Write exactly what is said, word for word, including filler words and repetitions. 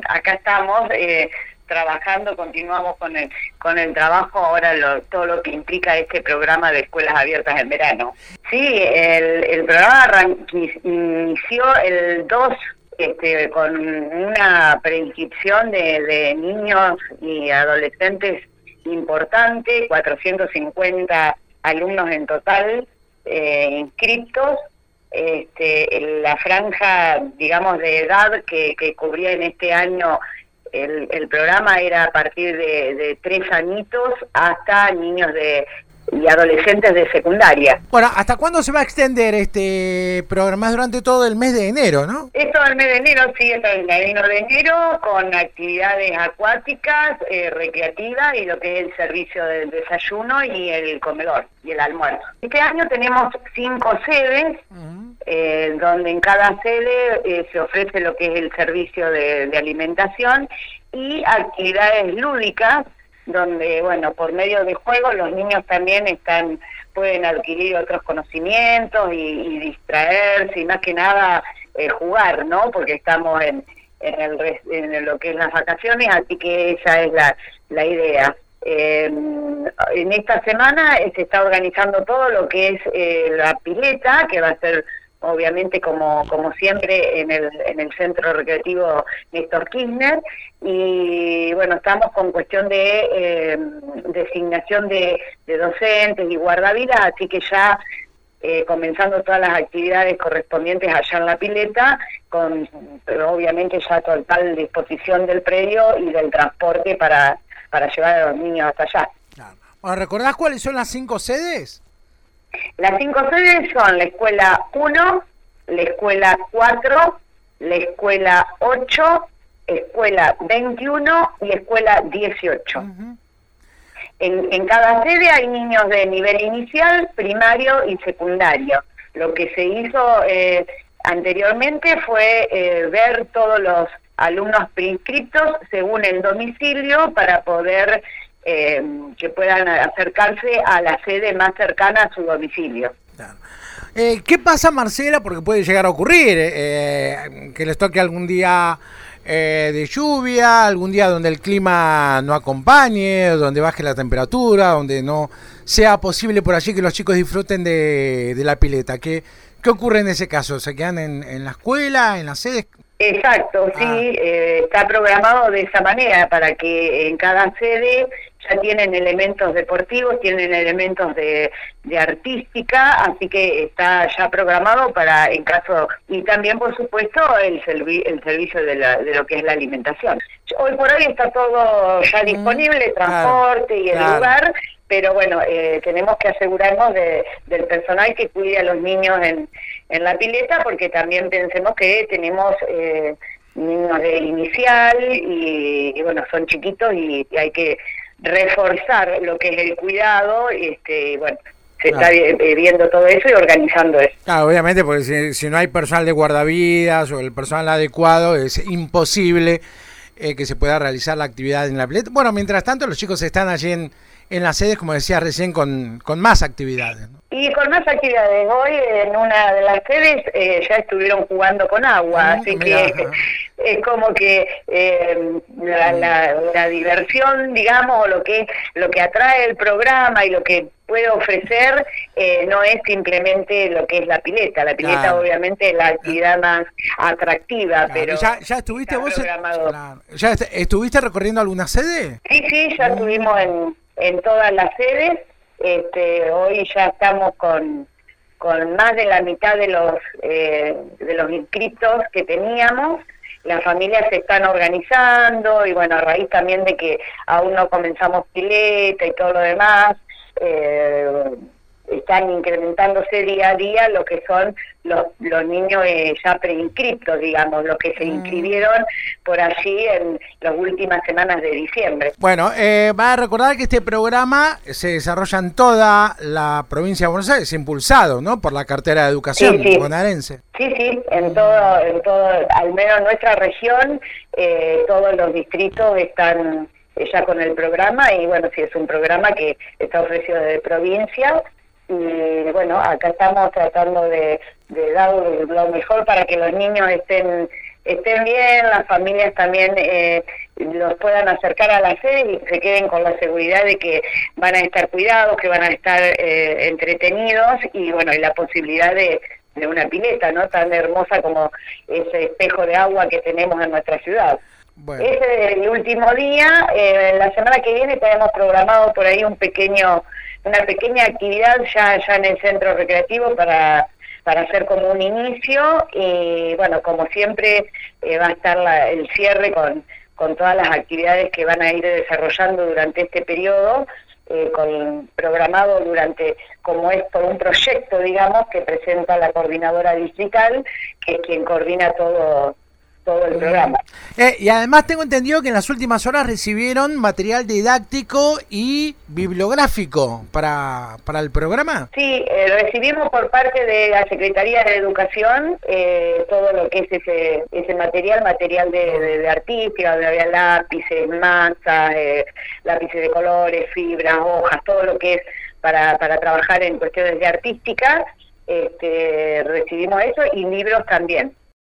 acá estamos eh, trabajando, continuamos con el con el trabajo, ahora lo, todo lo que implica este programa de escuelas abiertas en verano. Sí, el, el programa arran- inició el dos este, con una preinscripción de, de niños y adolescentes importante, cuatrocientos cincuenta alumnos en total eh, inscriptos. Este, la franja, digamos, de edad que, que cubría en este año el, el programa era a partir de, de tres añitos hasta niños de y adolescentes de secundaria. Bueno, ¿hasta cuándo se va a extender este programa? Es durante todo el mes de enero, ¿no? Es todo el mes de enero, sí, es el mes de enero, con actividades acuáticas, eh, recreativas y lo que es el servicio del desayuno y el comedor y el almuerzo. Este año tenemos cinco sedes, uh-huh. eh, donde en cada sede eh, se ofrece lo que es el servicio de, de alimentación y actividades lúdicas, donde, bueno, por medio de juegos los niños también están pueden adquirir otros conocimientos y, y distraerse y más que nada eh, jugar, ¿no? Porque estamos en, en, el, en lo que es las vacaciones, así que esa es la, la idea. Eh, en esta semana eh, se está organizando todo lo que es eh, la pileta, que va a ser obviamente como como siempre en el en el centro recreativo Néstor Kirchner, y bueno, estamos con cuestión de eh, designación de, de docentes y guardavidas, así que ya eh, comenzando todas las actividades correspondientes allá en la pileta, con pero obviamente ya total disposición del predio y del transporte para para llevar a los niños hasta allá. Claro. Bueno, ¿recordás cuáles son las cinco sedes? Las cinco sedes son la escuela uno, la escuela cuatro, la escuela ocho, escuela veintiuno y escuela dieciocho. Uh-huh. En, en cada sede hay niños de nivel inicial, primario y secundario. Lo que se hizo eh, anteriormente fue eh, ver todos los alumnos preinscriptos según el domicilio para poder Eh, que puedan acercarse a la sede más cercana a su domicilio. Claro. Eh, ¿Qué pasa, Marcela? Porque puede llegar a ocurrir eh, que les toque algún día eh, de lluvia, algún día donde el clima no acompañe, donde baje la temperatura, donde no sea posible por allí que los chicos disfruten de, de la pileta. ¿Qué, ¿Qué ocurre en ese caso? ¿Se quedan en, en la escuela, en las sedes? Exacto, ah. sí, eh, está programado de esa manera para que en cada sede ya tienen elementos deportivos, tienen elementos de, de artística, así que está ya programado para en caso, y también por supuesto el, servi el servicio de, la, de lo que es la alimentación. Hoy por hoy está todo ya disponible, el transporte claro, y el claro. lugar, pero bueno, eh, tenemos que asegurarnos de, del personal que cuide a los niños en, en la pileta, porque también pensemos que tenemos eh, niños de inicial y, y bueno, son chiquitos y, y hay que reforzar lo que es el cuidado, este, bueno, se claro. está viendo todo eso y organizando eso. Claro, obviamente, porque si, si no hay personal de guardavidas o el personal adecuado, es imposible eh, que se pueda realizar la actividad en la pileta. Bueno, mientras tanto, los chicos están allí en, en las sedes, como decía recién, con, con más actividades, ¿no? Y con más actividades. Hoy en una de las sedes eh, ya estuvieron jugando con agua, mm, así mira, que es como que eh, la, la, la diversión, digamos, lo que lo que atrae el programa y lo que puede ofrecer eh, no es simplemente lo que es la pileta. La pileta claro. obviamente es la actividad más atractiva, claro. pero ya, ya estuviste vos, claro. ya est estuviste recorriendo alguna sede. Sí, sí, ya mm. estuvimos en en todas las sedes. Este, hoy ya estamos con con más de la mitad de los eh, de los inscritos que teníamos. Las familias se están organizando y bueno, a raíz también de que aún no comenzamos pileta y todo lo demás, eh, están incrementándose día a día lo que son los, los niños eh, ya preinscriptos, digamos, los que se inscribieron por allí en las últimas semanas de diciembre. Bueno, eh, va a recordar que este programa se desarrolla en toda la provincia de Buenos Aires, impulsado, ¿no?, por la cartera de educación sí, sí. bonaerense. Sí, sí, en todo, en todo, al menos en nuestra región, eh, todos los distritos están ya con el programa y bueno, sí, es un programa que está ofrecido desde provincia. Y bueno, acá estamos tratando de, de dar lo mejor para que los niños estén estén bien, las familias también eh, los puedan acercar a la sede y se queden con la seguridad de que van a estar cuidados, que van a estar eh, entretenidos y bueno, y la posibilidad de, de una pileta, ¿no? Tan hermosa como ese espejo de agua que tenemos en nuestra ciudad. Bueno. Ese es el último día. Eh, la semana que viene tenemos programado por ahí un pequeño, una pequeña actividad ya, ya en el centro recreativo para, para hacer como un inicio y bueno, como siempre eh, va a estar la, el cierre con, con todas las actividades que van a ir desarrollando durante este periodo, eh, con, programado durante, como es por un proyecto, digamos, que presenta la coordinadora distrital, que es quien coordina todo todo el programa. Eh, y además tengo entendido que en las últimas horas recibieron material didáctico y bibliográfico para, para el programa. Sí, eh, recibimos por parte de la Secretaría de Educación eh, todo lo que es ese ese material, material de, de, de artística, donde había lápices, masas, eh, lápices de colores, fibras, hojas, todo lo que es para, para trabajar en cuestiones de artística. Este, recibimos eso y libros también.